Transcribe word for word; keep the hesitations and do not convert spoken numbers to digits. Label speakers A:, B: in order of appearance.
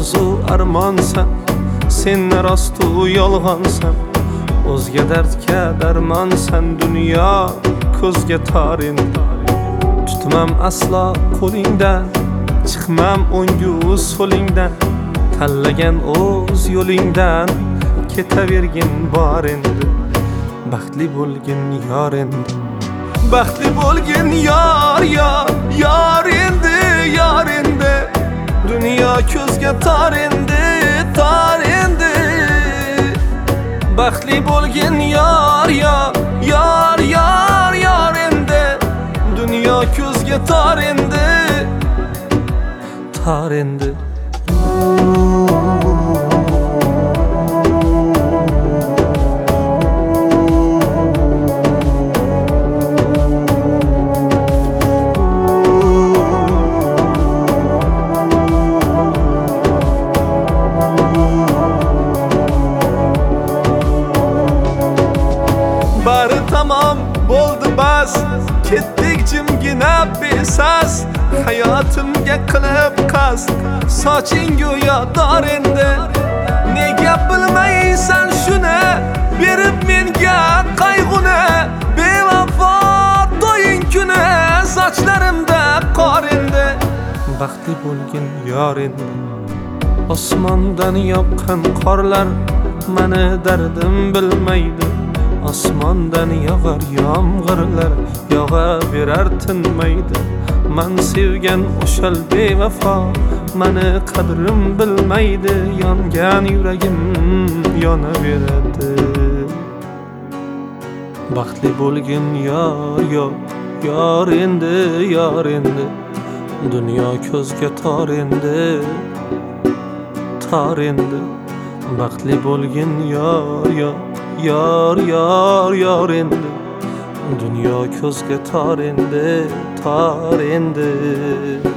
A: orzu armonsan, sen rostu yolg'onsan. O'zga dardga darmonsan, dunyo ko'zga torin. Tutmam aslo qo'lingdan, chiqmam o'ngu so'lingdan. Tanlagan o'z yo'lingdan ketavergin bor endi. Baxtli bo'lgin yor endi. Baxtli bo'lgin yor, yor, yor endi, yor endi. Dunyo ko'zga tor endi, tor endi. Baxtli bo'lgin yor, yor, yor, yor, yor endi. Dunyo ko'zga tor endi, tor endi. Bari tamam bo'ldi bas, ketdik jimgina besas. Hayotimga qilib qasd, soching go'yo dor endi. Nega bilmaysan shuni, berib menga qayg'uni. Bevafo to'ying kuni, sochlarimda qor endi. Baxtli bo'lgin yor endi. Osmondan yoqqan qorlar meni dardim bilmaydi. Osmondan yog'ar yomg'irlar, yog'averar tinmaydi. Men sevgan o'shal bevafo meni qadrim bilmaydi. Yongan yuragim yonaveradi. Baxtli bo'lgin yor, yor, yor endi, yor endi. Dunyo ko'zga tor endi, tor endi. Baxtli bo'lgin yor, yor, yor, yor, yor endi. Dunyo ko'zga tor endi, tor endi.